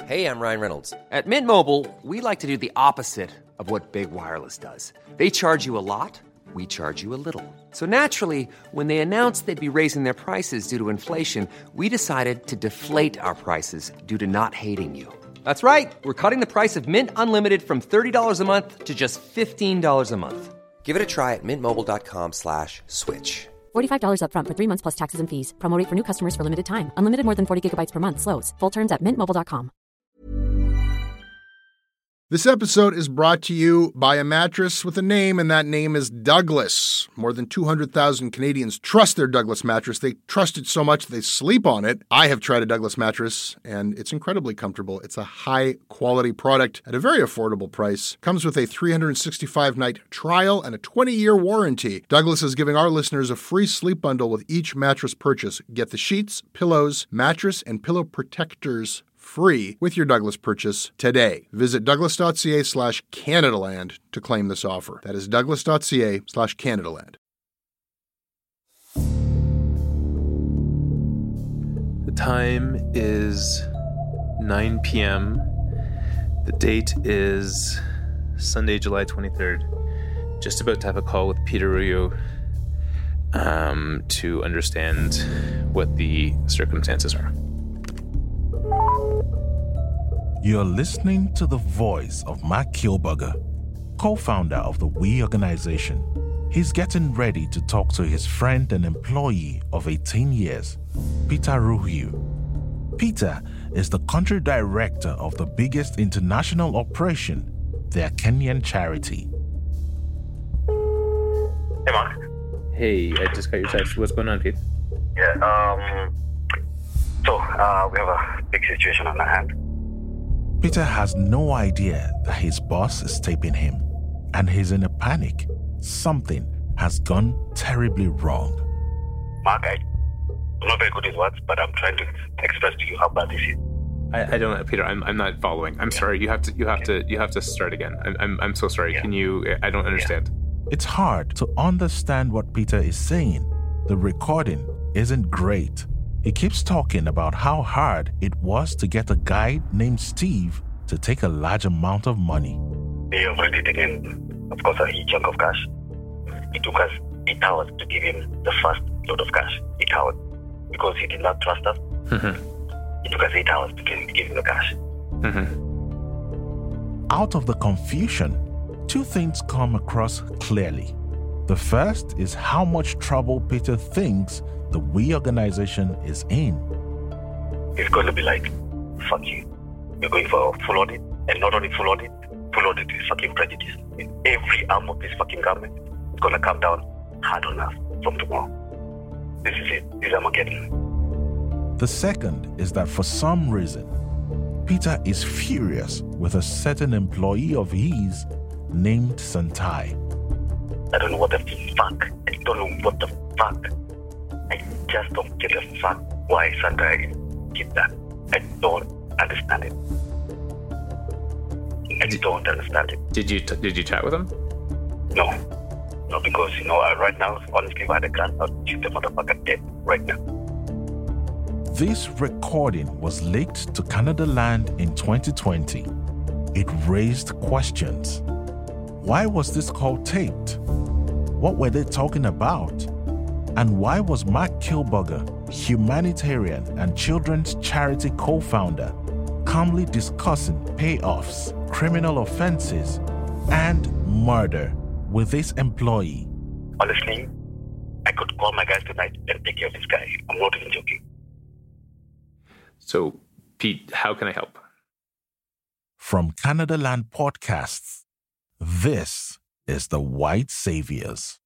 Hey, I'm Ryan Reynolds. At Mint Mobile, we like to do the opposite of what Big Wireless does. They charge you a lot, we charge you a little. So naturally, when they announced they'd be raising their prices due to inflation, we decided to deflate our prices due to not hating you. That's right. We're cutting the price of Mint Unlimited from $30 a month to just $15 a month. Give it a try at mintmobile.com/switch. $45 up front for 3 months plus taxes and fees. Promo rate for new customers for limited time. Unlimited more than 40 gigabytes per month. Slows full terms at mintmobile.com. This episode is brought to you by a mattress with a name, and that name is Douglas. More than 200,000 Canadians trust their Douglas mattress. They trust it so much they sleep on it. I have tried a Douglas mattress, and it's incredibly comfortable. It's a high-quality product at a very affordable price. Comes with a 365-night trial and a 20-year warranty. Douglas is giving our listeners a free sleep bundle with each mattress purchase. Get the sheets, pillows, mattress, and pillow protectors free with your Douglas purchase today. Visit douglas.ca/Canadaland to claim this offer. That is douglas.ca/Canadaland. The time is 9 p.m. The date is Sunday, July 23rd. Just about to have a call with Peter Ruyo to understand what the circumstances are. You're listening to the voice of Mark Kielburger, co-founder of the We organization. He's getting ready to talk to his friend and employee of 18 years, Peter Ruyo. Peter is the country director of the biggest international operation, their Kenyan charity. Hey, Mark. Hey, I just got your text. What's going on, Pete? Yeah, so we have a big situation on our hand. Peter has no idea that his boss is taping him, and he's in a panic. Something has gone terribly wrong. Mark, I'm not very good with words, but I'm trying to express to you how bad this is. I don't know, Peter. I'm not following. I'm sorry. You have to start again. I'm so sorry. Yeah. Can you? I don't understand. It's hard to understand what Peter is saying. The recording isn't great. He keeps talking about how hard it was to get a guy named Steve to take a large amount of money. They have already taken, of course, a huge chunk of cash. It took us 8 hours to give him the first load of cash. 8 hours. Because he did not trust us. Mm-hmm. It took us 8 hours to give him the cash. Mm-hmm. Out of the confusion, two things come across clearly. The first is how much trouble Peter thinks the We organization is in. It's going to be like, fuck you. You're going for a full audit, and not only full audit is fucking prejudice. In every arm of this fucking government, it's going to come down hard on us from tomorrow. This is it. This is Armageddon. The second is that for some reason, Peter is furious with a certain employee of his named Santai. I don't know what the fuck. I don't know what the fuck. I just don't get the fuck why Santai did that. I don't understand it. I don't understand it. Did you chat with him? No, because right now, honestly, if I had a gun, I'd shoot the motherfucker dead right now. This recording was leaked to Canada Land in 2020. It raised questions. Why was this call taped? What were they talking about? And why was Mark Kielburger, humanitarian and children's charity co-founder, calmly discussing payoffs, criminal offenses, and murder with this employee? Honestly, I could call my guys tonight and take care of this guy. I'm not even joking. So, Pete, how can I help? From Canada Land Podcasts, this is The White Saviors.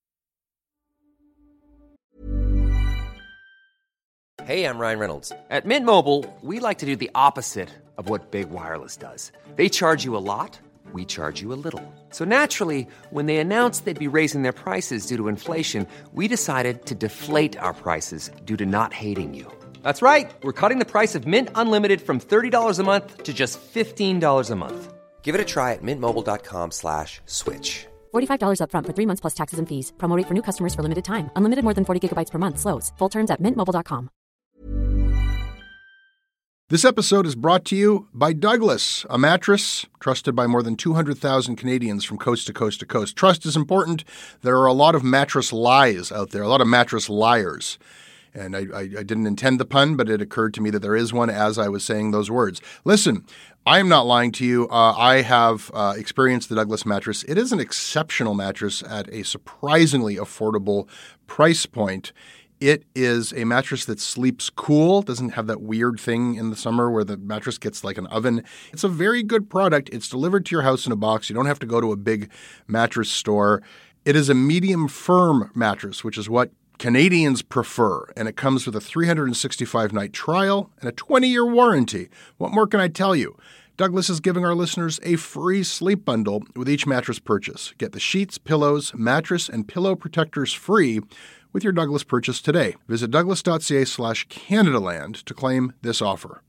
Hey, I'm Ryan Reynolds. At Mint Mobile, we like to do the opposite of what Big Wireless does. They charge you a lot, we charge you a little. So naturally, when they announced they'd be raising their prices due to inflation, we decided to deflate our prices due to not hating you. That's right. We're cutting the price of Mint Unlimited from $30 a month to just $15 a month. Give it a try at mintmobile.com/switch. $45 up front for 3 months plus taxes and fees. Promo rate for new customers for limited time. Unlimited more than 40 gigabytes per month. Slows full terms at mintmobile.com. This episode is brought to you by Douglas, a mattress trusted by more than 200,000 Canadians from coast to coast to coast. Trust is important. There are a lot of mattress lies out there, a lot of mattress liars. And I didn't intend the pun, but it occurred to me that there is one as I was saying those words. Listen, I am not lying to you. I have experienced the Douglas mattress. It is an exceptional mattress at a surprisingly affordable price point. It is a mattress that sleeps cool, doesn't have that weird thing in the summer where the mattress gets like an oven. It's a very good product. It's delivered to your house in a box. You don't have to go to a big mattress store. It is a medium firm mattress, which is what Canadians prefer, and it comes with a 365-night trial and a 20-year warranty. What more can I tell you? Douglas is giving our listeners a free sleep bundle with each mattress purchase. Get the sheets, pillows, mattress, and pillow protectors free with your Douglas purchase today. Visit douglas.ca/Canadaland to claim this offer.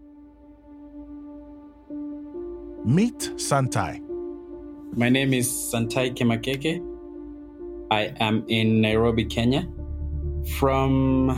Meet Santai. My name is Santai Kemakeke. I am in Nairobi, Kenya. From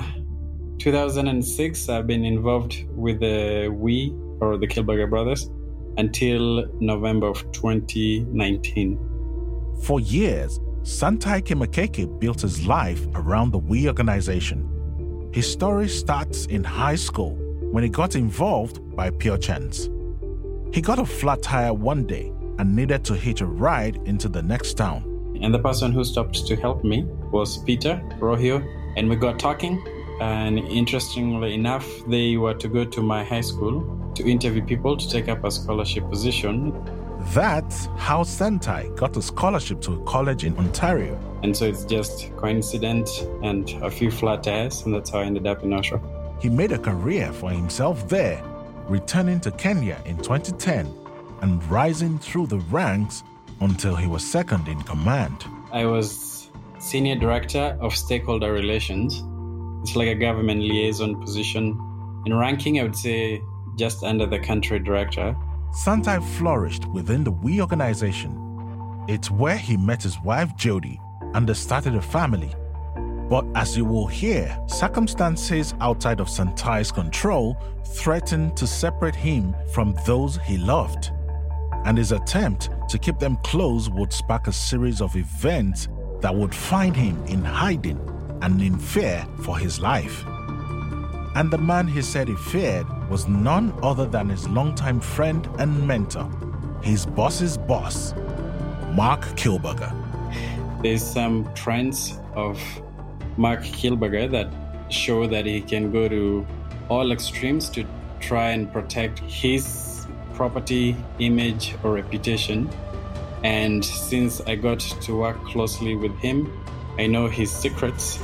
2006, I've been involved with the the Kielburger Brothers, until November of 2019. For years, Santai Kemakeke built his life around the We organization. His story starts in high school when he got involved by pure chance. He got a flat tire one day and needed to hitch a ride into the next town. And the person who stopped to help me was Peter Rohio, and we got talking. And interestingly enough, they were to go to my high school to interview people to take up a scholarship position. That's how Santai got a scholarship to a college in Ontario. And so it's just coincidence and a few flat tires, and that's how I ended up in Oshawa. He made a career for himself there, returning to Kenya in 2010 and rising through the ranks until he was second in command. I was Senior Director of Stakeholder Relations. It's like a government liaison position. In ranking, I would say just under the country director. Santai flourished within the We organization. It's where he met his wife Jody and they started a family. But as you will hear, circumstances outside of Santai's control threatened to separate him from those he loved. And his attempt to keep them close would spark a series of events that would find him in hiding and in fear for his life. And the man he said he feared was none other than his longtime friend and mentor, his boss's boss, Mark Kielburger. There's some trends of Mark Kielburger that show that he can go to all extremes to try and protect his property, image, or reputation. And since I got to work closely with him, I know his secrets.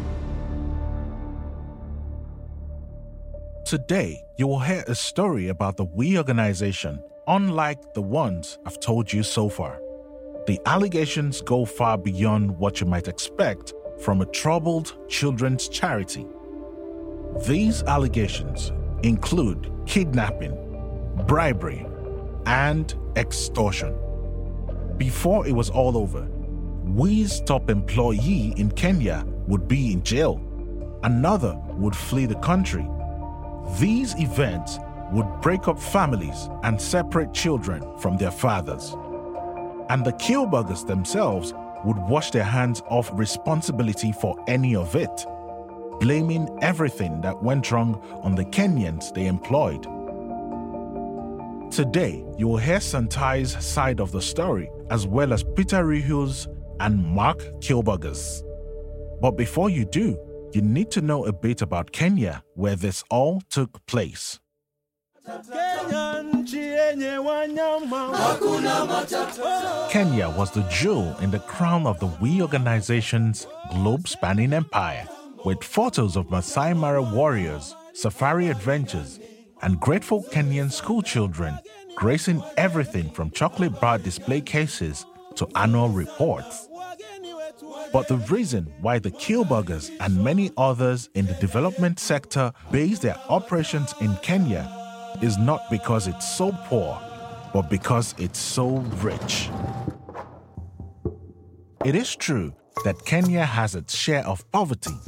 Today, you will hear a story about the We organization, unlike the ones I've told you so far. The allegations go far beyond what you might expect from a troubled children's charity. These allegations include kidnapping, bribery, and extortion. Before it was all over, We's top employee in Kenya would be in jail. Another would flee the country. These events would break up families and separate children from their fathers. And the Kielburgers themselves would wash their hands off responsibility for any of it, blaming everything that went wrong on the Kenyans they employed. Today, you will hear Santai's side of the story, as well as Peter Rohio's and Mark Kielburger's. But before you do, you need to know a bit about Kenya, where this all took place. Kenya was the jewel in the crown of the We organization's globe-spanning empire, with photos of Masai Mara warriors, safari adventures, and grateful Kenyan school children gracing everything from chocolate bar display cases to annual reports. But the reason why the Kielburgers and many others in the development sector base their operations in Kenya is not because it's so poor, but because it's so rich. It is true that Kenya has its share of poverty,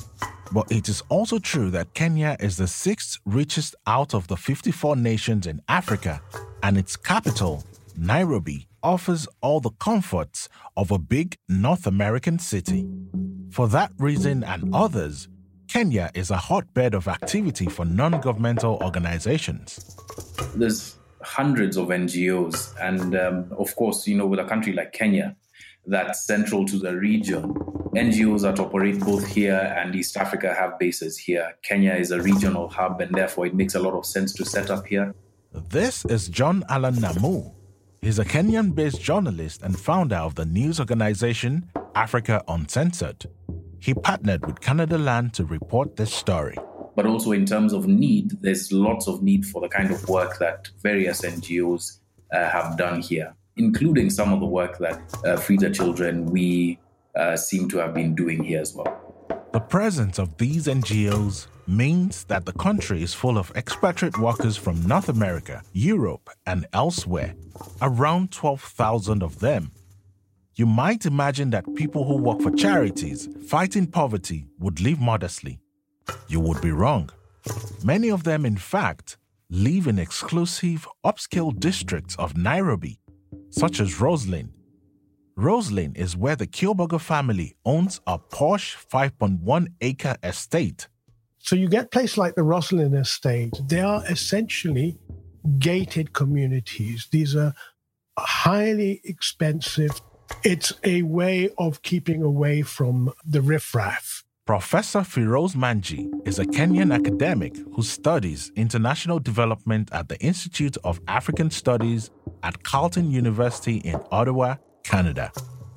But it is also true that Kenya is the 6th richest out of the 54 nations in Africa, and its capital, Nairobi, offers all the comforts of a big North American city. For that reason and others, Kenya is a hotbed of activity for non-governmental organizations. There's hundreds of NGOs, and of course, with a country like Kenya, that's central to the region. NGOs that operate both here and East Africa have bases here. Kenya is a regional hub, and therefore it makes a lot of sense to set up here. This is John Allen Namu. He's a Kenyan-based journalist and founder of the news organization Africa Uncensored. He partnered with Canada Land to report this story. But also in terms of need, there's lots of need for the kind of work that various NGOs have done here, including some of the work that Free the Children, we seem to have been doing here as well. The presence of these NGOs means that the country is full of expatriate workers from North America, Europe, and elsewhere, around 12,000 of them. You might imagine that people who work for charities fighting poverty would live modestly. You would be wrong. Many of them, in fact, live in exclusive, upscale districts of Nairobi, such as Roslyn. Roslyn is where the Kielburger family owns a posh 5.1-acre estate. So you get places like the Roslyn estate. They are essentially gated communities. These are highly expensive. It's a way of keeping away from the riffraff. Professor Firoz Manji is a Kenyan academic who studies international development at the Institute of African Studies at Carleton University in Ottawa, Canada.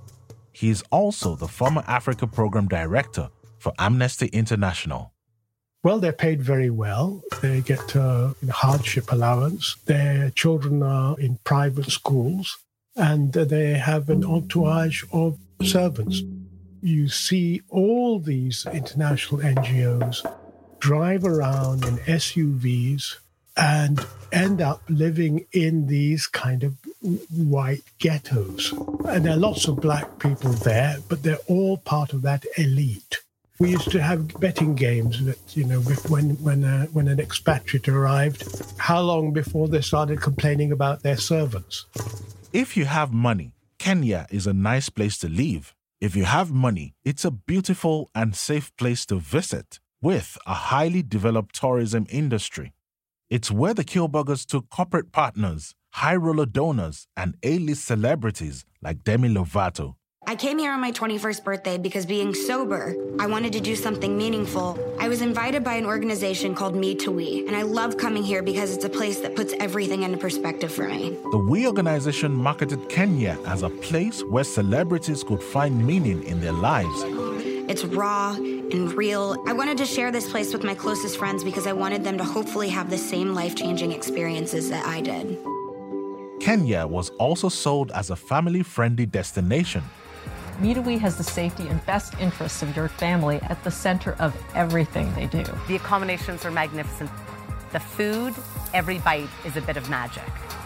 He is also the former Africa Program Director for Amnesty International. Well, they're paid very well. They get hardship allowance. Their children are in private schools, and they have an entourage of servants. You see all these international NGOs drive around in SUVs and end up living in these kind of white ghettos. And there are lots of black people there, but they're all part of that elite. We used to have betting games that, when an expatriate arrived, how long before they started complaining about their servants. If you have money, Kenya is a nice place to live. If you have money, it's a beautiful and safe place to visit with a highly developed tourism industry. It's where the Kielburgers took corporate partners, high-roller donors, and A-list celebrities like Demi Lovato. I came here on my 21st birthday because being sober, I wanted to do something meaningful. I was invited by an organization called Me to We, and I love coming here because it's a place that puts everything into perspective for me. The We organization marketed Kenya as a place where celebrities could find meaning in their lives. It's raw and real. I wanted to share this place with my closest friends because I wanted them to hopefully have the same life-changing experiences that I did. Kenya was also sold as a family-friendly destination. Me to We has the safety and best interests of your family at the center of everything they do. The accommodations are magnificent. The food, every bite is a bit of magic.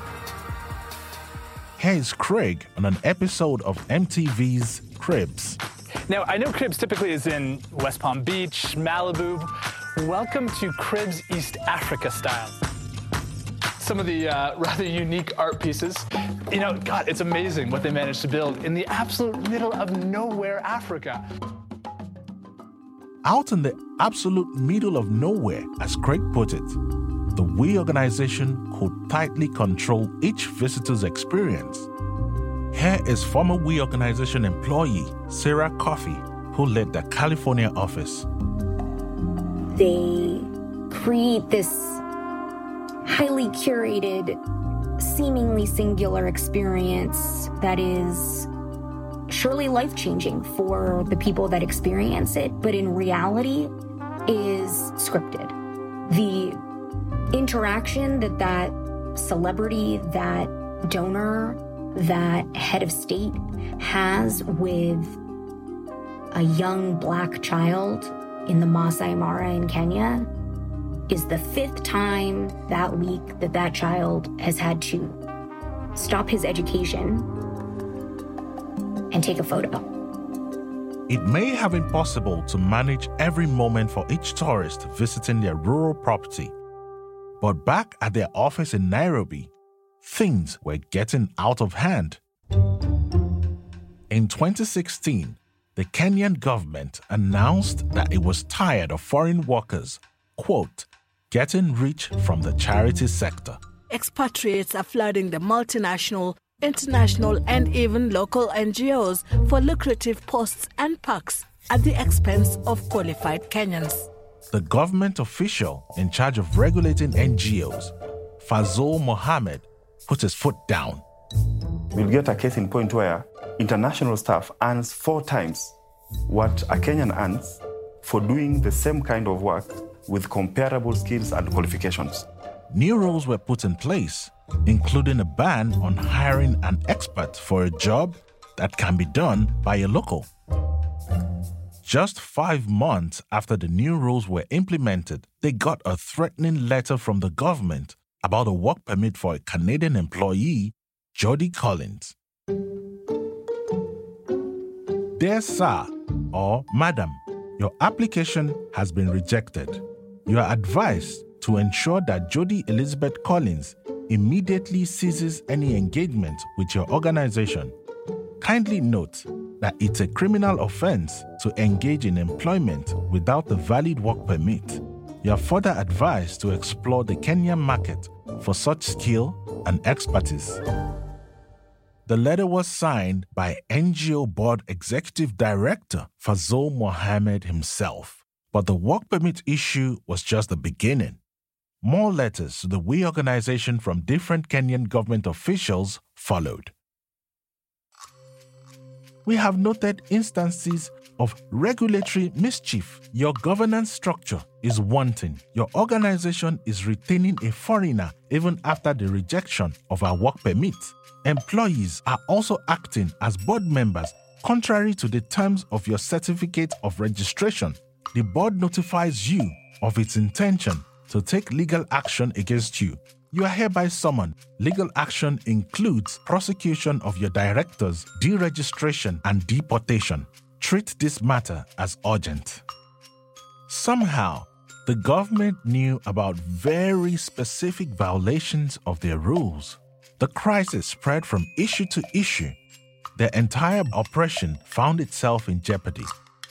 Here's Craig on an episode of MTV's Cribs. Now, I know Cribs typically is in West Palm Beach, Malibu. Welcome to Cribs East Africa style. Some of the rather unique art pieces. God, it's amazing what they managed to build in the absolute middle of nowhere, Africa. Out in the absolute middle of nowhere, as Craig put it, the We organization could tightly control each visitor's experience. Here is former We organization employee Sarah Coffey, who led the California office. They create this highly curated, seemingly singular experience that is surely life-changing for the people that experience it, but in reality is scripted. The interaction that celebrity, that donor, that head of state has with a young black child in the Masai Mara in Kenya is the 5th time that week that child has had to stop his education and take a photo. It may have been possible to manage every moment for each tourist visiting their rural property, but back at their office in Nairobi, things were getting out of hand. In 2016, the Kenyan government announced that it was tired of foreign workers, quote, getting rich from the charity sector. Expatriates are flooding the multinational, international, and even local NGOs for lucrative posts and perks at the expense of qualified Kenyans. The government official in charge of regulating NGOs, Fazul Mohammed, put his foot down. We'll get a case in point where international staff earns 4 times what a Kenyan earns for doing the same kind of work with comparable skills and qualifications. New rules were put in place, including a ban on hiring an expert for a job that can be done by a local. Just 5 months after the new rules were implemented, they got a threatening letter from the government about a work permit for a Canadian employee, Jody Collins. Dear Sir or Madam, your application has been rejected. You are advised to ensure that Jody Elizabeth Collins immediately ceases any engagement with your organization. Kindly note that it's a criminal offense to engage in employment without a valid work permit. You are further advised to explore the Kenyan market for such skill and expertise. The letter was signed by NGO Board Executive Director Fazul Mohammed himself, but the work permit issue was just the beginning. More letters to the WE organization from different Kenyan government officials followed. We have noted instances of regulatory mischief. Your governance structure is wanting. Your organization is retaining a foreigner even after the rejection of our work permit. Employees are also acting as board members contrary to the terms of your certificate of registration. The board notifies you of its intention to take legal action against you. You are hereby summoned. Legal action includes prosecution of your directors, deregistration, and deportation. Treat this matter as urgent. Somehow, the government knew about very specific violations of their rules. The crisis spread from issue to issue. Their entire operation found itself in jeopardy.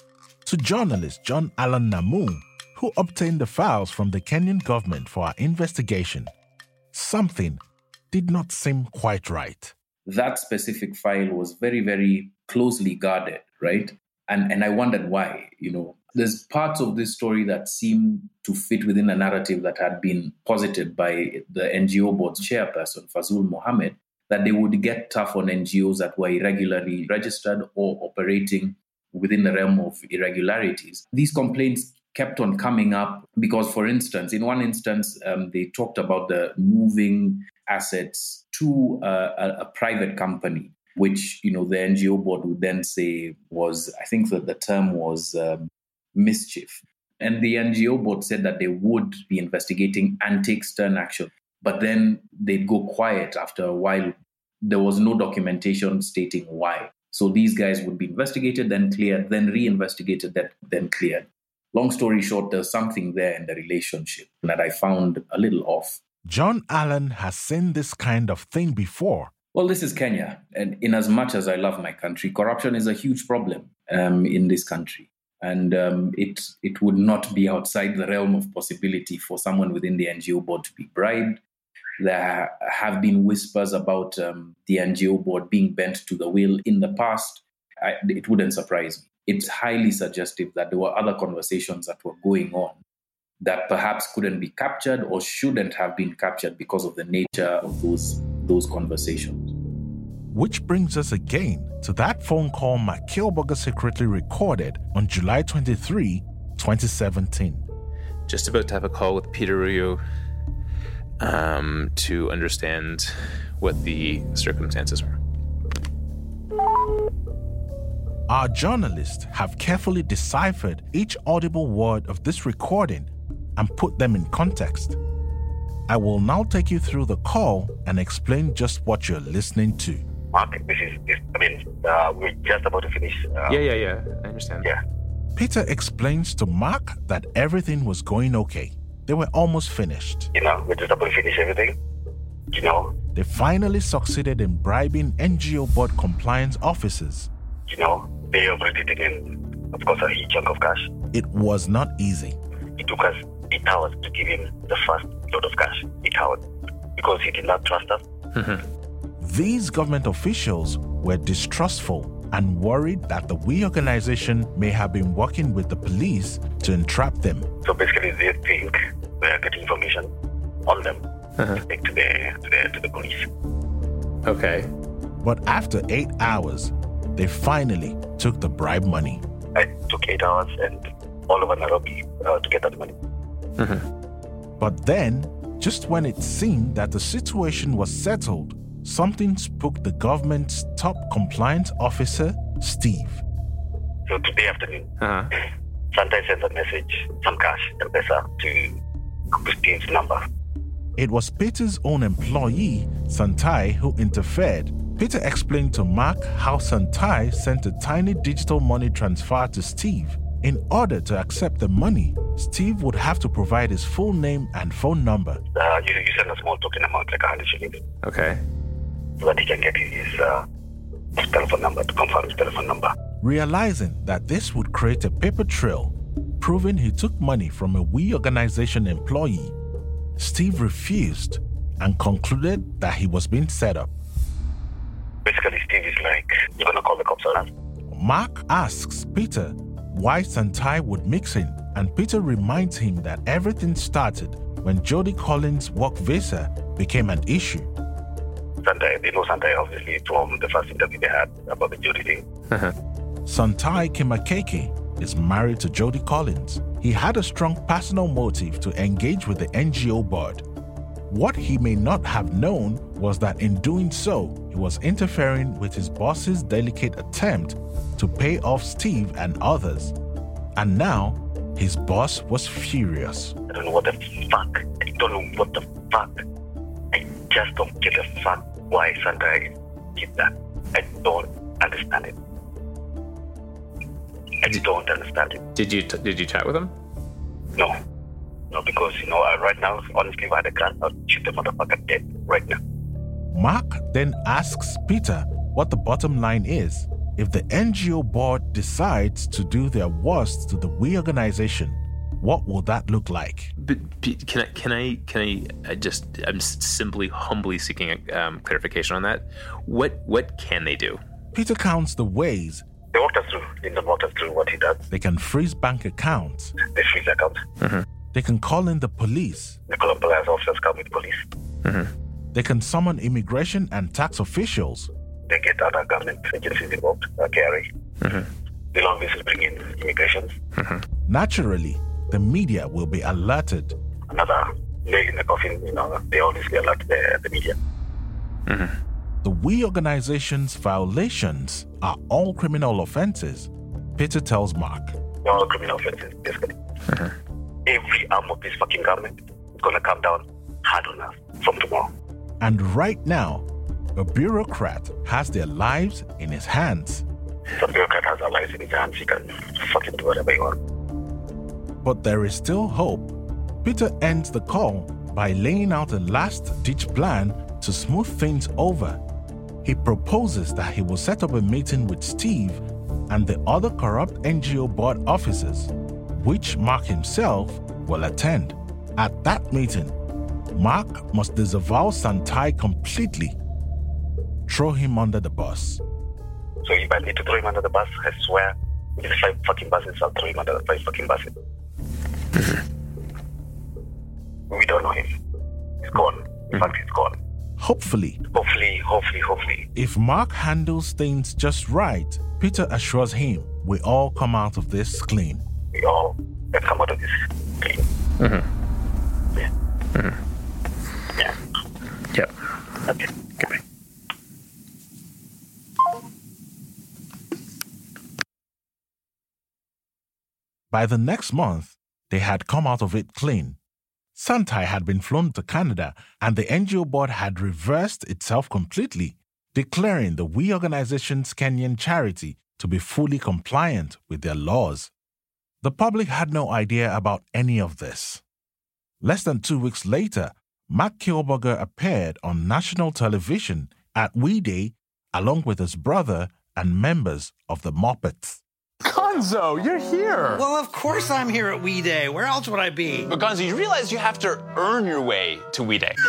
To journalist John Allen Namu, who obtained the files from the Kenyan government for our investigation, something did not seem quite right. That specific file was very, very closely guarded, right? And I wondered why. There's parts of this story that seem to fit within a narrative that had been posited by the NGO board's chairperson, Fazul Mohammed, that they would get tough on NGOs that were irregularly registered or operating within the realm of irregularities. These complaints kept on coming up because, for instance, in one instance, they talked about the moving assets to a private company, which, the NGO board would then say was, I think that the term was mischief. And the NGO board said that they would be investigating and take stern action. But then they'd go quiet after a while. There was no documentation stating why. So these guys would be investigated, then cleared, then re-investigated, then cleared. Long story short, there's something there in the relationship that I found a little off. John Allen has seen this kind of thing before. Well, this is Kenya. And in as much as I love my country, corruption is a huge problem in this country. And it would not be outside the realm of possibility for someone within the NGO board to be bribed. There have been whispers about the NGO board being bent to the will in the past. It wouldn't surprise me. It's highly suggestive that there were other conversations that were going on that perhaps couldn't be captured or shouldn't have been captured because of the nature of those conversations. Which brings us again to that phone call Mark Kilberger secretly recorded on July 23, 2017. Just about to have a call with Peter Ruyo to understand what the circumstances were. Our journalists have carefully deciphered each audible word of this recording and put them in context. I will now take you through the call and explain just what you're listening to. Mark, we're just about to finish. Yeah. I understand. Yeah. Peter explains to Mark that everything was going okay. They were almost finished. We're just about to finish everything. They finally succeeded in bribing NGO board compliance officers. They already taken, of course, a huge chunk of cash. It was not easy. It took us 8 hours to give him the first load of cash. 8 hours. Because he did not trust us. These government officials were distrustful and worried that the We organization may have been working with the police to entrap them. So basically, they think they are getting information on them to take to the police. Okay. But after 8 hours, they finally took the bribe money. It took 8 hours and all over Nairobi to get that money. But then, just when it seemed that the situation was settled, something spooked the government's top compliance officer, Steve. So today afternoon, Santai sent a message, some cash, M-Pesa, to Steve's number. It was Peter's own employee, Santai, who interfered. Peter explained to Mark how Santai sent a tiny digital money transfer to Steve. In order to accept the money, Steve would have to provide his full name and phone number. You send a small token amount, like 100 shillings. Okay. So that he can get his telephone number, to confirm his telephone number. Realizing that this would create a paper trail, proving he took money from a We organization employee, Steve refused and concluded that he was being set up. Basically, Steve is like, you're going to call the cops on us? Mark asks Peter why Santai would mix in, and Peter reminds him that everything started when Jody Collins' work visa became an issue. They know Santai, obviously, from the first interview they had about the Jody thing. Santai Kimakeke is married to Jody Collins. He had a strong personal motive to engage with the NGO board. What he may not have known was that in doing so, he was interfering with his boss's delicate attempt to pay off Steve and others. And now, his boss was furious. I don't know what the fuck. I just don't get the fuck why Santai did that. I don't understand it. Don't understand it. Did you chat with him? No, because right now, honestly, if I had a gun, I'd shoot the motherfucker dead right now. Mark then asks Peter what the bottom line is. If the NGO board decides to do their worst to the We organization, what will that look like? But I'm simply humbly seeking clarification on that. What can they do? Peter counts the ways. They walked us through. Lyndon walked us through what he does. They can freeze bank accounts. They freeze accounts. They can call in the police. The compliance officers come with police. They can summon immigration and tax officials. They get other government agencies involved, KRA. They'll obviously bring in immigration. Naturally, the media will be alerted. Another nail in the coffin, they obviously alert the media. The We organization's violations are all criminal offenses, Peter tells Mark. They're all criminal offenses, basically. Every arm of this fucking government is going to come down hard on us from tomorrow. And right now, a bureaucrat has their lives in his hands. Some bureaucrat has our lives in his hands. He can fucking do whatever he wants. But there is still hope. Peter ends the call by laying out a last-ditch plan to smooth things over. He proposes that he will set up a meeting with Steve and the other corrupt NGO board officers, which Mark himself will attend. At that meeting, Mark must disavow Santai completely, throw him under the bus. So if I need to throw him under the bus, I swear, with the 5 fucking buses, I'll throw him under the 5 fucking buses. We don't know him. He's gone. In fact, he's gone. Hopefully. If Mark handles things just right, Peter assures him we all come out of this clean. We all have come out of this clean. Yeah. Yep. Okay. Goodbye. By the next month, they had come out of it clean. Santai had been flown to Canada, and the NGO board had reversed itself completely. declaring the We organization's Kenyan charity to be fully compliant with their laws. The public had no idea about any of this. Less than 2 weeks later, Mark Kielburger appeared on national television at We Day along with his brother and members of the Muppets. Gonzo, you're here. Well, of course I'm here at We Day. Where else would I be? But Gonzo, you realize you have to earn your way to We Day.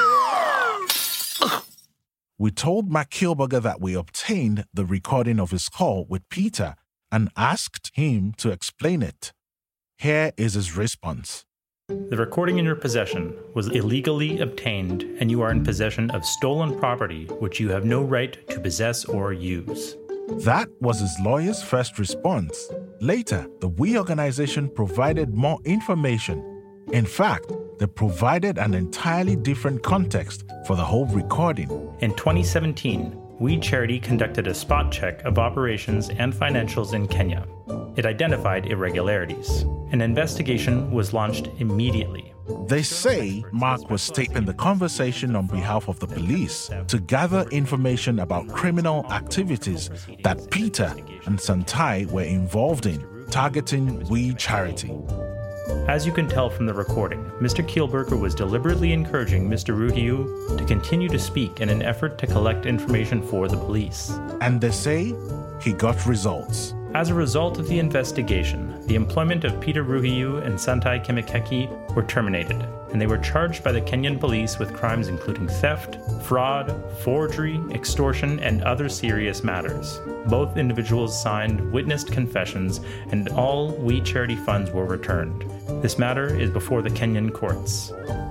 We told Mark Kielburger that we obtained the recording of his call with Peter and asked him to explain it. Here is his response. The recording in your possession was illegally obtained, and you are in possession of stolen property which you have no right to possess or use. That was his lawyer's first response. Later, the We organization provided more information. In fact, they provided an entirely different context for the whole recording. In 2017, We Charity conducted a spot check of operations and financials in Kenya. It identified irregularities. An investigation was launched immediately. They say Mark was taping the conversation on behalf of the police to gather information about criminal activities that Peter and Santai were involved in, targeting We Charity. As you can tell from the recording, Mr. Kielburger was deliberately encouraging Mr. Ruhiu to continue to speak in an effort to collect information for the police. And they say he got results. As a result of the investigation, the employment of Peter Ruhiu and Santai Kimekeki were terminated, and they were charged by the Kenyan police with crimes including theft, fraud, forgery, extortion, and other serious matters. Both individuals signed witnessed confessions, and all We Charity funds were returned. This matter is before the Kenyan courts.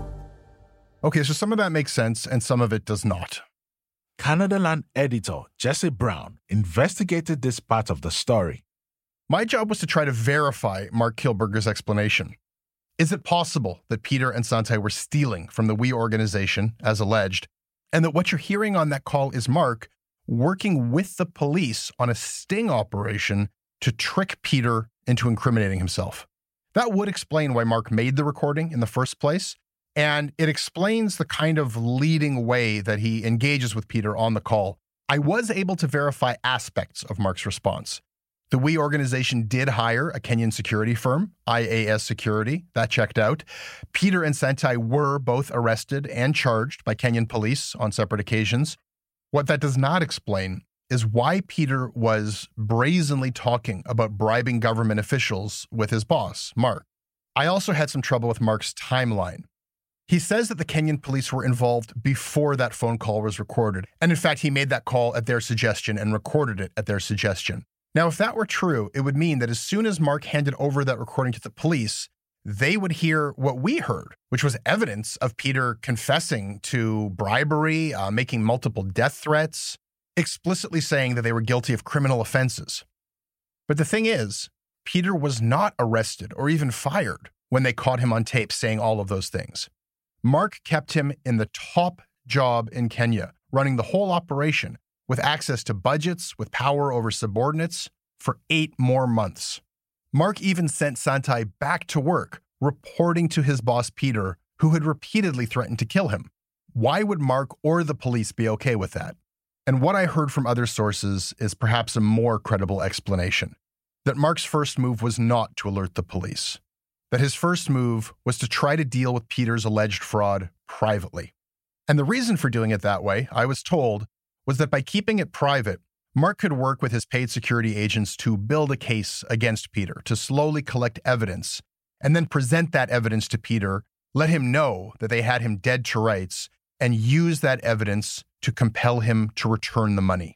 Okay, so some of that makes sense, and some of it does not. Canadaland editor Jesse Brown investigated this part of the story. My job was to try to verify Mark Kielburger's explanation. Is it possible that Peter and Santai were stealing from the We organization, as alleged, and that what you're hearing on that call is Mark working with the police on a sting operation to trick Peter into incriminating himself? That would explain why Mark made the recording in the first place, and it explains the kind of leading way that he engages with Peter on the call. I was able to verify aspects of Mark's response. The We organization did hire a Kenyan security firm, IAS Security. That checked out. Peter and Santai were both arrested and charged by Kenyan police on separate occasions. What that does not explain is why Peter was brazenly talking about bribing government officials with his boss, Mark. I also had some trouble with Mark's timeline. He says that the Kenyan police were involved before that phone call was recorded. And in fact, he made that call at their suggestion and recorded it at their suggestion. Now, if that were true, it would mean that as soon as Mark handed over that recording to the police, they would hear what we heard, which was evidence of Peter confessing to bribery, making multiple death threats, explicitly saying that they were guilty of criminal offenses. But the thing is, Peter was not arrested or even fired when they caught him on tape saying all of those things. Mark kept him in the top job in Kenya, running the whole operation with access to budgets, with power over subordinates, for 8 more months. Mark even sent Santai back to work, reporting to his boss Peter, who had repeatedly threatened to kill him. Why would Mark or the police be okay with that? And what I heard from other sources is perhaps a more credible explanation. That Mark's first move was not to alert the police. That his first move was to try to deal with Peter's alleged fraud privately. And the reason for doing it that way, I was told, was that by keeping it private, Mark could work with his paid security agents to build a case against Peter, to slowly collect evidence, and then present that evidence to Peter, let him know that they had him dead to rights, and use that evidence to compel him to return the money.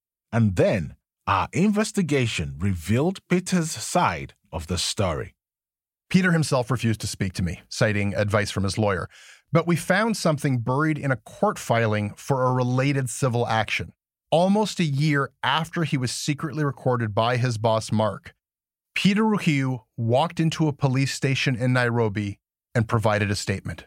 And then our investigation revealed Peter's side of the story. Peter himself refused to speak to me, citing advice from his lawyer. But we found something buried in a court filing for a related civil action. Almost a year after he was secretly recorded by his boss, Mark, Peter Ruhiu walked into a police station in Nairobi and provided a statement.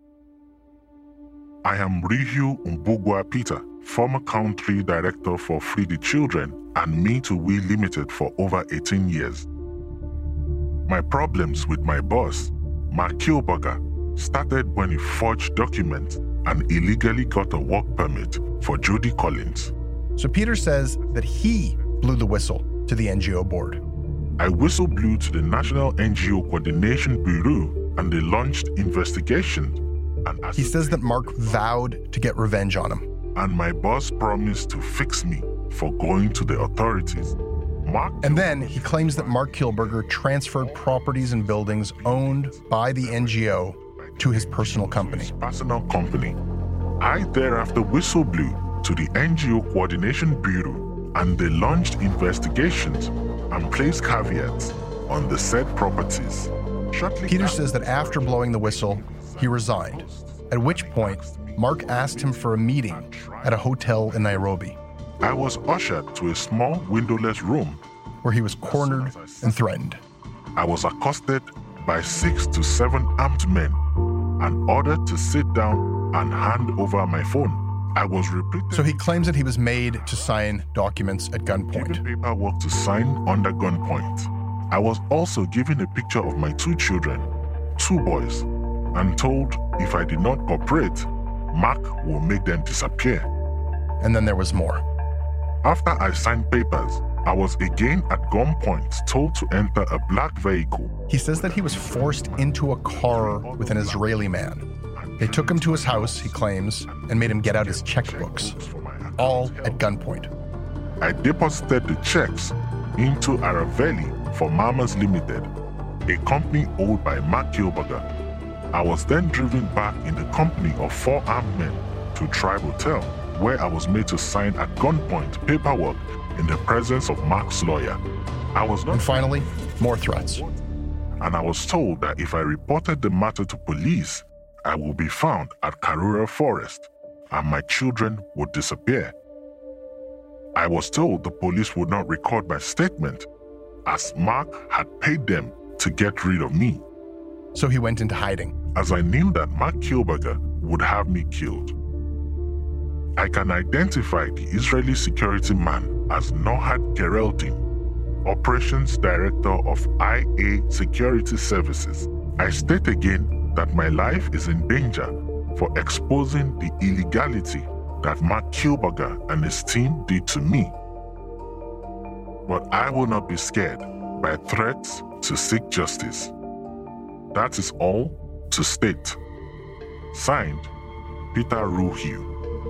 I am Ruhiu Mbugwa Peter, former country director for Free the Children and Me to We Limited for over 18 years. My problems with my boss, Mark Kielburger, started when he forged documents and illegally got a work permit for Judy Collins, So Peter says that he blew the whistle to the NGO board. I whistle blew to the National NGO Coordination Bureau and they launched investigations. He says that Mark vowed to get revenge on him. And my boss promised to fix me for going to the authorities. And then he claims that Mark Kielburger transferred properties and buildings owned by the NGO to his personal company. I thereafter whistle blew to the NGO Coordination Bureau and they launched investigations and placed caveats on the said properties. Peter says that after blowing the whistle, he resigned, at which point Mark asked him for a meeting at a hotel in Nairobi. I was ushered to a small windowless room where he was cornered and threatened. I was accosted by 6 to 7 armed men and ordered to sit down and hand over my phone. I was repeated. So he claims that he was made to sign documents at gunpoint. Given paperwork to sign under gunpoint. I was also given a picture of my 2 children, 2 boys, and told if I did not cooperate, Mark will make them disappear. And then there was more. After I signed papers, I was again at gunpoint told to enter a black vehicle. He says that he was forced into a car with an Israeli man. They took him to his house, he claims, and made him get out his checkbooks, all at gunpoint. I deposited the checks into Araveli for Mamas Limited, a company owned by Mark Kielburger. I was then driven back in the company of 4 armed men to Tribe Hotel, where I was made to sign at gunpoint paperwork in the presence of Mark's lawyer. And finally, more threats. And I was told that if I reported the matter to police, I will be found at Karura Forest and my children would disappear. I was told the police would not record my statement as Mark had paid them to get rid of me. So he went into hiding. As I knew that Mark Kielburger would have me killed. I can identify the Israeli security man as Nohad Gereldin, Operations Director of IA Security Services. I state again that my life is in danger for exposing the illegality that Mark Kielburger and his team did to me. But I will not be scared by threats to seek justice. That is all to state. Signed, Peter Ruhiu.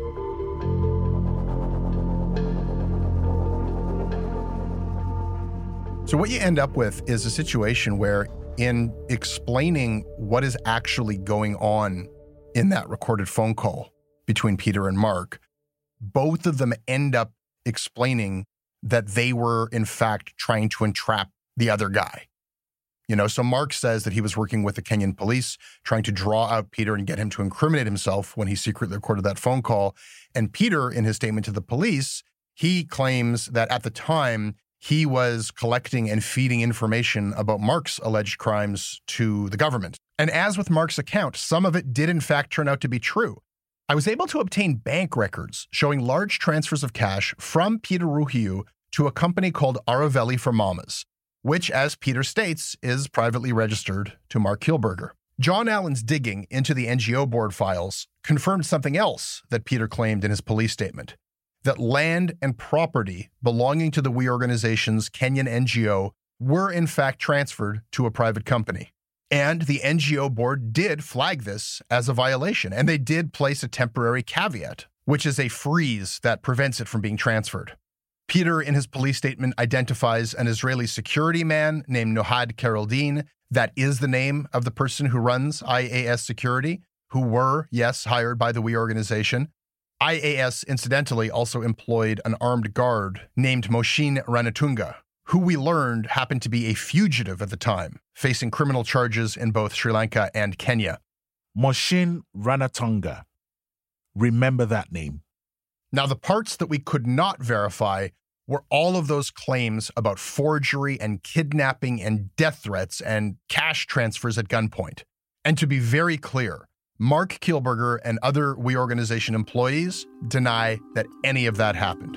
So what you end up with is a situation where in explaining what is actually going on in that recorded phone call between Peter and Mark, both of them end up explaining that they were, in fact, trying to entrap the other guy. You know, so Mark says that he was working with the Kenyan police, trying to draw out Peter and get him to incriminate himself when he secretly recorded that phone call. And Peter, in his statement to the police, he claims that at the time, he was collecting and feeding information about Mark's alleged crimes to the government. And as with Mark's account, some of it did in fact turn out to be true. I was able to obtain bank records showing large transfers of cash from Peter Ruhiu to a company called Araveli for Mamas, which, as Peter states, is privately registered to Mark Kielburger. John Allen's digging into the NGO board files confirmed something else that Peter claimed in his police statement, that land and property belonging to the We Organization's Kenyan NGO were in fact transferred to a private company. And the NGO board did flag this as a violation, and they did place a temporary caveat, which is a freeze that prevents it from being transferred. Peter, in his police statement, identifies an Israeli security man named Nohad Gereldin. That is the name of the person who runs IAS Security, who were, yes, hired by the We Organization. IAS, incidentally, also employed an armed guard named Moshin Ranatunga, who we learned happened to be a fugitive at the time, facing criminal charges in both Sri Lanka and Kenya. Moshin Ranatunga. Remember that name. Now, the parts that we could not verify were all of those claims about forgery and kidnapping and death threats and cash transfers at gunpoint. And to be very clear, Mark Kielburger and other We Organization employees deny that any of that happened.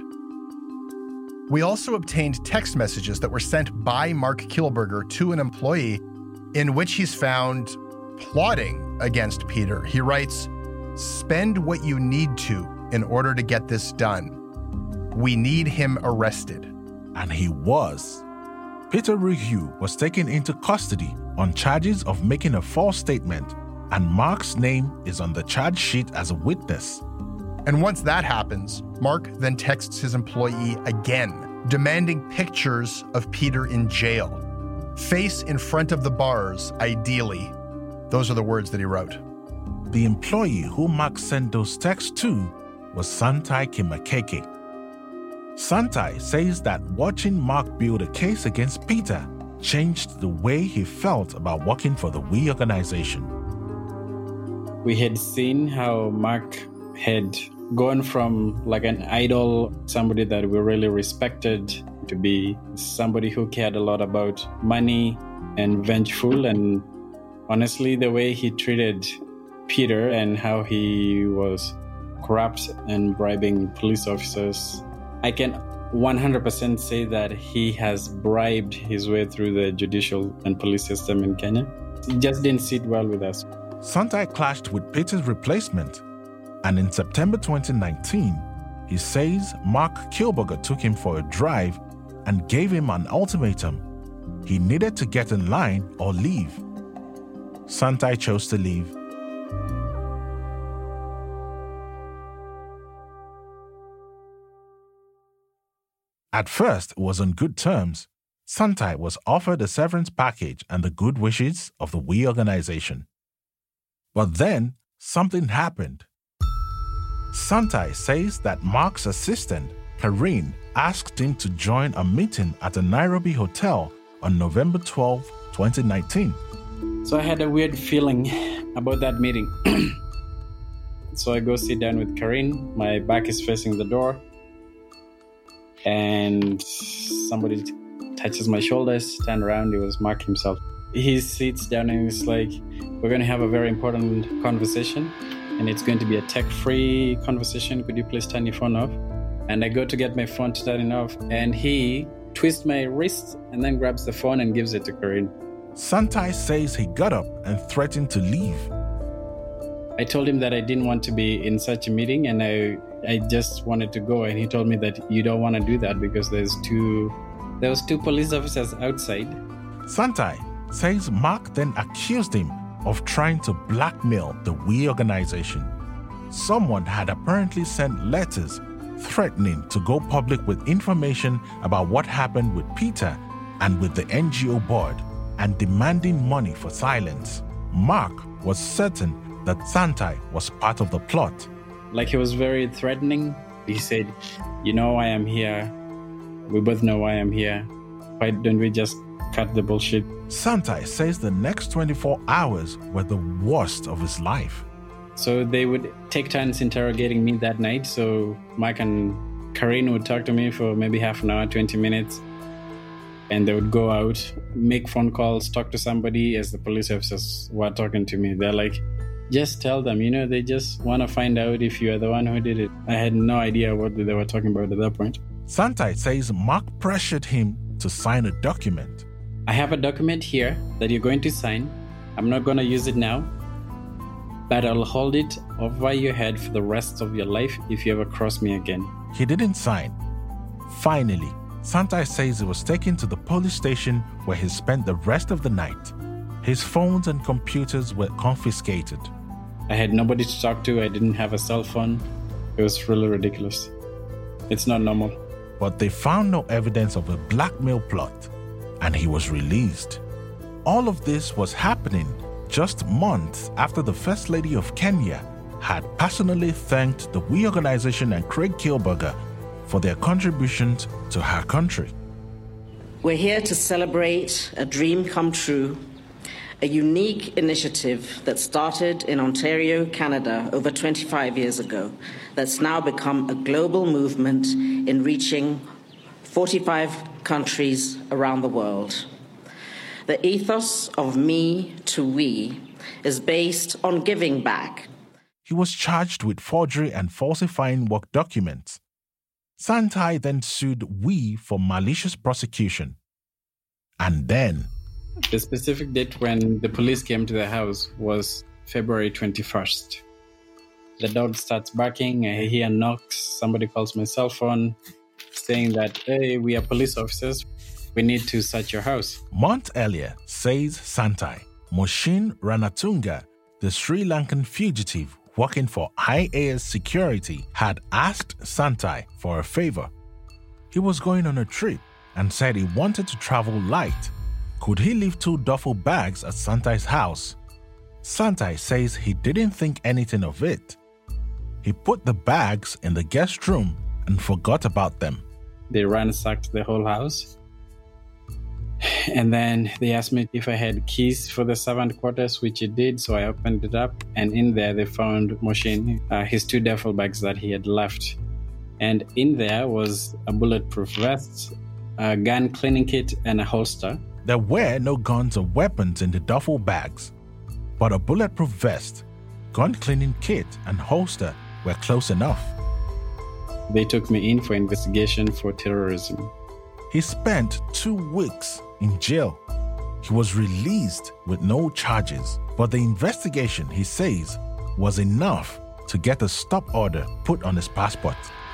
We also obtained text messages that were sent by Mark Kielburger to an employee in which he's found plotting against Peter. He writes, "Spend what you need to in order to get this done." We need him arrested. And he was. Peter Ruhiu was taken into custody on charges of making a false statement, and Mark's name is on the charge sheet as a witness. And once that happens, Mark then texts his employee again, demanding pictures of Peter in jail. Face in front of the bars, ideally. Those are the words that he wrote. The employee who Mark sent those texts to was Santai Kimakeke. Santai says that watching Mark build a case against Peter changed the way he felt about working for the WE organization. We had seen how Mark had gone from like an idol, somebody that we really respected, to be somebody who cared a lot about money and vengeful. And honestly, the way he treated Peter and how he was corrupt and bribing police officers, I can 100% say that he has bribed his way through the judicial and police system in Kenya. It just didn't sit well with us. Santai clashed with Peter's replacement, and in September 2019, he says Mark Kielburger took him for a drive and gave him an ultimatum. He needed to get in line or leave. Santai chose to leave. At first, it was on good terms. Santai was offered a severance package and the good wishes of the WE organization. But then, something happened. Santai says that Mark's assistant, Karine, asked him to join a meeting at a Nairobi hotel on November 12, 2019. So I had a weird feeling about that meeting. So I go sit down with Karine. My back is facing the door. And somebody touches my shoulders, turn around, it was Mark himself. He sits down and he's like, we're going to have a very important conversation, and it's going to be a tech-free conversation. Could you please turn your phone off? And I go to get my phone to turn it off, and he twists my wrist and then grabs the phone and gives it to Karine. Santai says he got up and threatened to leave. I told him that I didn't want to be in such a meeting, and I just wanted to go, and he told me that you don't want to do that because there was two police officers outside. Santai says Mark then accused him of trying to blackmail the WE organization. Someone had apparently sent letters threatening to go public with information about what happened with Peter and with the NGO board, and demanding money for silence. Mark was certain that Santai was part of the plot. Like, he was very threatening. He said, you know I am here. We both know I am here. Why don't we just cut the bullshit? Santai says the next 24 hours were the worst of his life. So they would take turns interrogating me that night. So Mike and Karine would talk to me for maybe half an hour, 20 minutes. And they would go out, make phone calls, talk to somebody as the police officers were talking to me. They're like, just tell them, they just want to find out if you are the one who did it. I had no idea what they were talking about at that point. Santai says Mark pressured him to sign a document. I have a document here that you're going to sign. I'm not going to use it now, but I'll hold it over your head for the rest of your life if you ever cross me again. He didn't sign. Finally, Santai says he was taken to the police station where he spent the rest of the night. His phones and computers were confiscated. I had nobody to talk to. I didn't have a cell phone. It was really ridiculous. It's not normal. But they found no evidence of a blackmail plot, and he was released. All of this was happening just months after the First Lady of Kenya had personally thanked the WE organization and Craig Kielburger for their contributions to her country. We're here to celebrate a dream come true, a unique initiative that started in Ontario, Canada, over 25 years ago, that's now become a global movement in reaching 45 countries around the world. The ethos of me to we is based on giving back. He was charged with forgery and falsifying work documents. Santai then sued WE for malicious prosecution. And then the specific date when the police came to the house was February 21st. The dog starts barking, I hear knocks, somebody calls my cell phone. saying that, hey, we are police officers. We need to search your house. Months earlier, says Santai, Moshin Ranatunga, the Sri Lankan fugitive working for IAS Security, had asked Santai for a favor. He was going on a trip and said he wanted to travel light. Could he leave 2 duffel bags at Santai's house? Santai says he didn't think anything of it. He put the bags in the guest room and forgot about them. They ransacked the whole house. And then they asked me if I had keys for the servant quarters, which he did. So I opened it up, and in there they found Moshin, his 2 duffel bags that he had left. And in there was a bulletproof vest, a gun cleaning kit, and a holster. There were no guns or weapons in the duffel bags, but a bulletproof vest, gun cleaning kit, and holster were close enough. They took me in for investigation for terrorism. He spent 2 weeks in jail. He was released with no charges, but the investigation, he says, was enough to get a stop order put on his passport.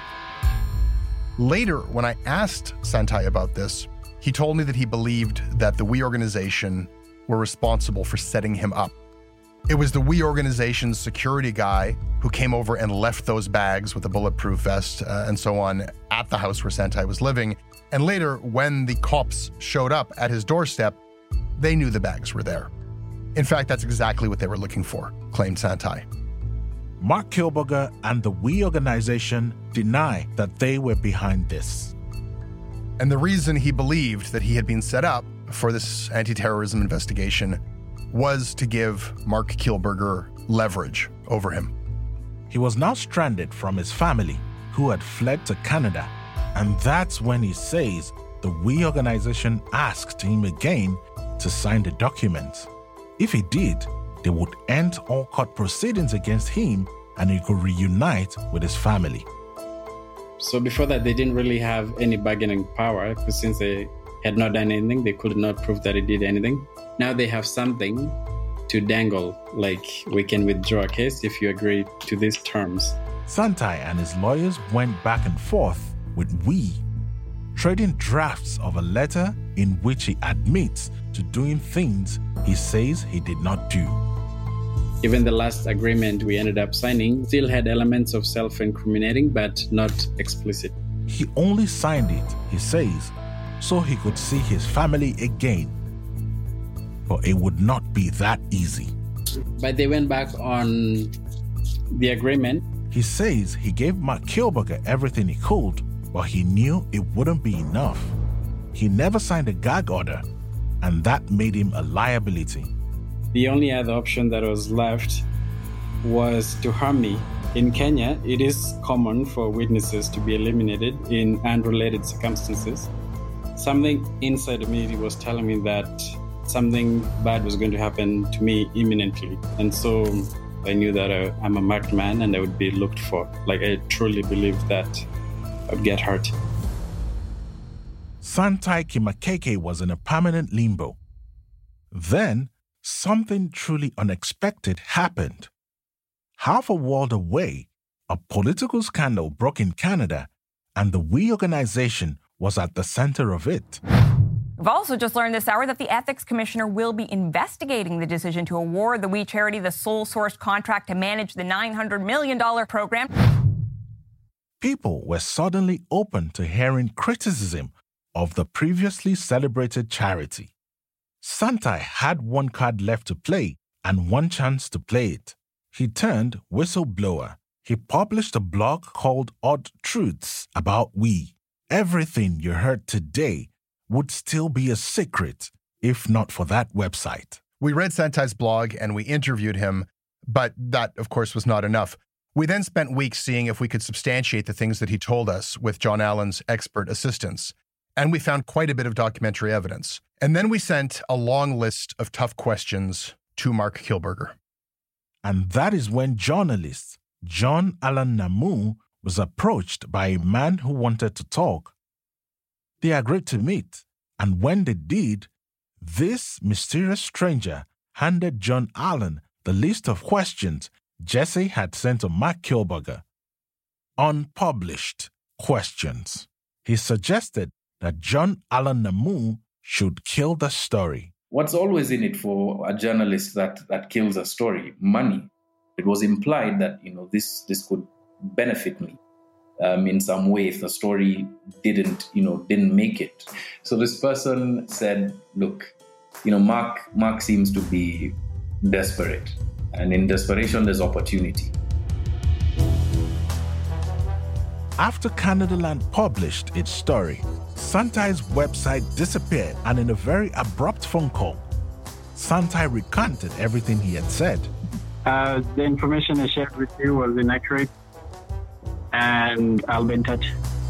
Later, when I asked Santai about this, he told me that he believed that the WE organization were responsible for setting him up. It was the WE organization's security guy who came over and left those bags with a bulletproof vest and so on at the house where Santai was living. And later, when the cops showed up at his doorstep, they knew the bags were there. In fact, that's exactly what they were looking for, claimed Santai. Mark Kielburger and the WE organization deny that they were behind this. And the reason he believed that he had been set up for this anti-terrorism investigation was to give Mark Kielburger leverage over him. He was now stranded from his family, who had fled to Canada. And that's when he says the WE organization asked him again to sign the documents. If he did, they would end all court proceedings against him and he could reunite with his family. So before that, they didn't really have any bargaining power, because since they had not done anything, they could not prove that he did anything. Now they have something to dangle, like we can withdraw a case if you agree to these terms. Santai and his lawyers went back and forth with WE, trading drafts of a letter in which he admits to doing things he says he did not do. Even the last agreement we ended up signing still had elements of self-incriminating, but not explicit. He only signed it, he says, so he could see his family again. But it would not be that easy. But they went back on the agreement. He says he gave Mark Kielburger everything he could, but he knew it wouldn't be enough. He never signed a gag order, and that made him a liability. The only other option that was left was to harm me. In Kenya, it is common for witnesses to be eliminated in unrelated circumstances. Something inside of me was telling me that something bad was going to happen to me imminently. And so I knew that I'm a marked man and I would be looked for. Like, I truly believed that I would get hurt. Santai Kimakeke was in a permanent limbo. Then, something truly unexpected happened. Half a world away, a political scandal broke in Canada, and the WE organization was at the center of it. We've also just learned this hour that the Ethics Commissioner will be investigating the decision to award the WE charity the sole source contract to manage the $900 million program. People were suddenly open to hearing criticism of the previously celebrated charity. Santai had one card left to play and one chance to play it. He turned whistleblower. He published a blog called Odd Truths about WE. Everything you heard today would still be a secret if not for that website. We read Santai's blog and we interviewed him, but that, of course, was not enough. We then spent weeks seeing if we could substantiate the things that he told us with John Allen's expert assistance. And we found quite a bit of documentary evidence. And then we sent a long list of tough questions to Mark Kielburger. And that is when journalist John Allen Namu was approached by a man who wanted to talk. They agreed to meet, and when they did, this mysterious stranger handed John Allen the list of questions Jesse had sent to Mark Kielburger. Unpublished questions. He suggested that John Allen Namu should kill the story. What's always in it for a journalist that kills a story? Money. It was implied that this could benefit me in some way if the story didn't make it. So this person said, "Look, Mark seems to be desperate, and in desperation there's opportunity." After Canadaland published its story, Santai's website disappeared, and in a very abrupt phone call, Santai recanted everything he had said. The information I shared with you was inaccurate, and I'll be in touch.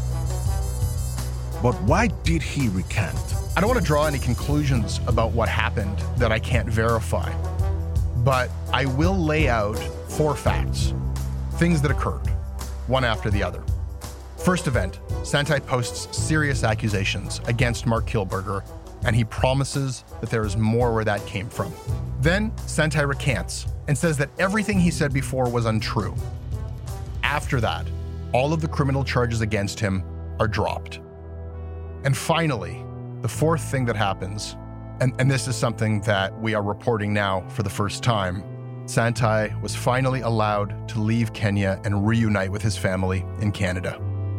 But why did he recant? I don't want to draw any conclusions about what happened that I can't verify, but I will lay out 4 facts, things that occurred, one after the other. First event, Santai posts serious accusations against Mark Kielburger, and he promises that there is more where that came from. Then Santai recants and says that everything he said before was untrue. After that, all of the criminal charges against him are dropped. And finally, the 4th thing that happens, and this is something that we are reporting now for the first time, Santai was finally allowed to leave Kenya and reunite with his family in Canada.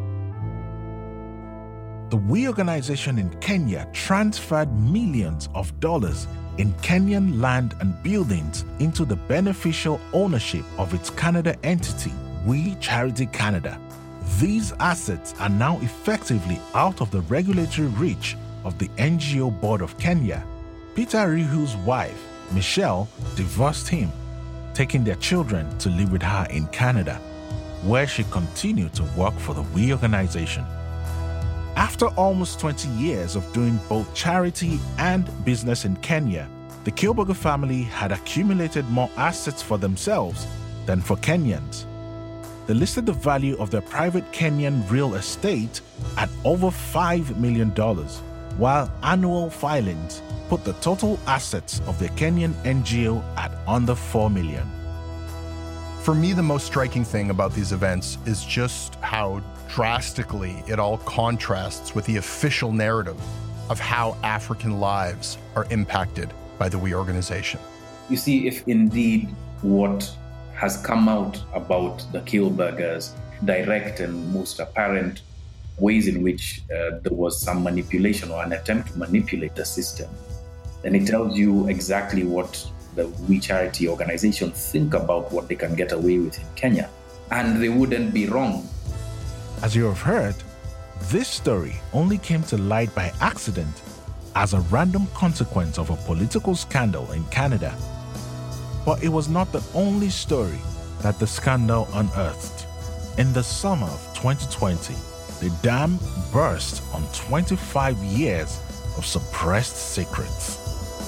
The WE organization in Kenya transferred millions of dollars in Kenyan land and buildings into the beneficial ownership of its Canada entity, WE Charity Canada. These assets are now effectively out of the regulatory reach of the NGO Board of Kenya. Peter Rihu's wife, Michelle, divorced him, taking their children to live with her in Canada, where she continued to work for the WE organization. After almost 20 years of doing both charity and business in Kenya, the Kielburger family had accumulated more assets for themselves than for Kenyans. They listed the value of their private Kenyan real estate at over $5 million, while annual filings put the total assets of the Kenyan NGO at under $4 million. For me, the most striking thing about these events is just how drastically it all contrasts with the official narrative of how African lives are impacted by the WE organization. You see, if indeed what has come out about the Kielburgers, direct and most apparent ways in which there was some manipulation or an attempt to manipulate the system, then it tells you exactly what the WE Charity organization think about what they can get away with in Kenya. And they wouldn't be wrong. As you have heard, this story only came to light by accident as a random consequence of a political scandal in Canada. But it was not the only story that the scandal unearthed. In the summer of 2020, the dam burst on 25 years of suppressed secrets.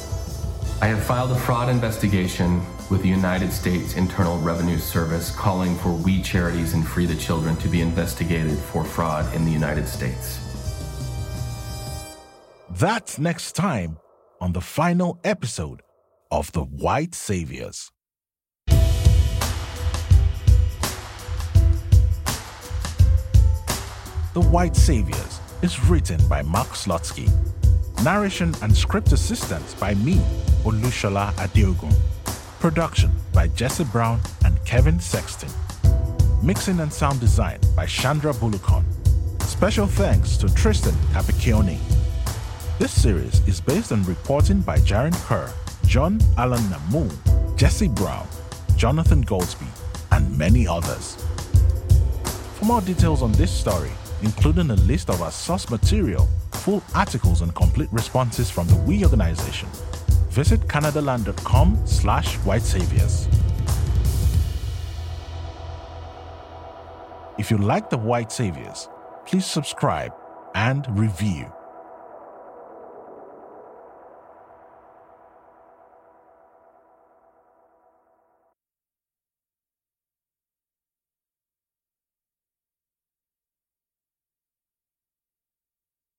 I have filed a fraud investigation with the United States Internal Revenue Service calling for WE Charities and Free the Children to be investigated for fraud in the United States. That's next time on the final episode of The White Saviors. The White Saviors is written by Mark Slotsky. Narration and script assistance by me, Olushola Adeogun. Production by Jesse Brown and Kevin Sexton. Mixing and sound design by Chandra Bulukon. Special thanks to Tristan Capicchione. This series is based on reporting by Jaren Kerr, John Allen Namu, Jesse Brown, Jonathan Goldsby, and many others. For more details on this story, including a list of our source material, full articles and complete responses from the WE organization, visit canadaland.com/whitesaviors. If you like the White Saviors, please subscribe and review.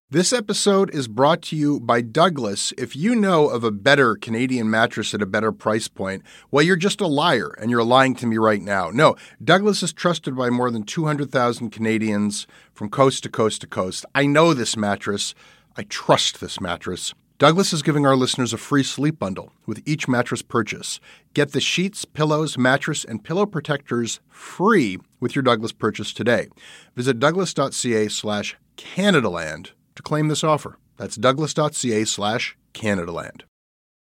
This episode is brought to you by Douglas. If you know of a better Canadian mattress at a better price point, well, you're just a liar, and you're lying to me right now. No, Douglas is trusted by more than 200,000 Canadians from coast to coast to coast. I know this mattress. I trust this mattress. Douglas is giving our listeners a free sleep bundle with each mattress purchase. Get the sheets, pillows, mattress, and pillow protectors free with your Douglas purchase today. Visit douglas.ca/Canadaland to claim this offer. That's douglas.ca/Canadaland.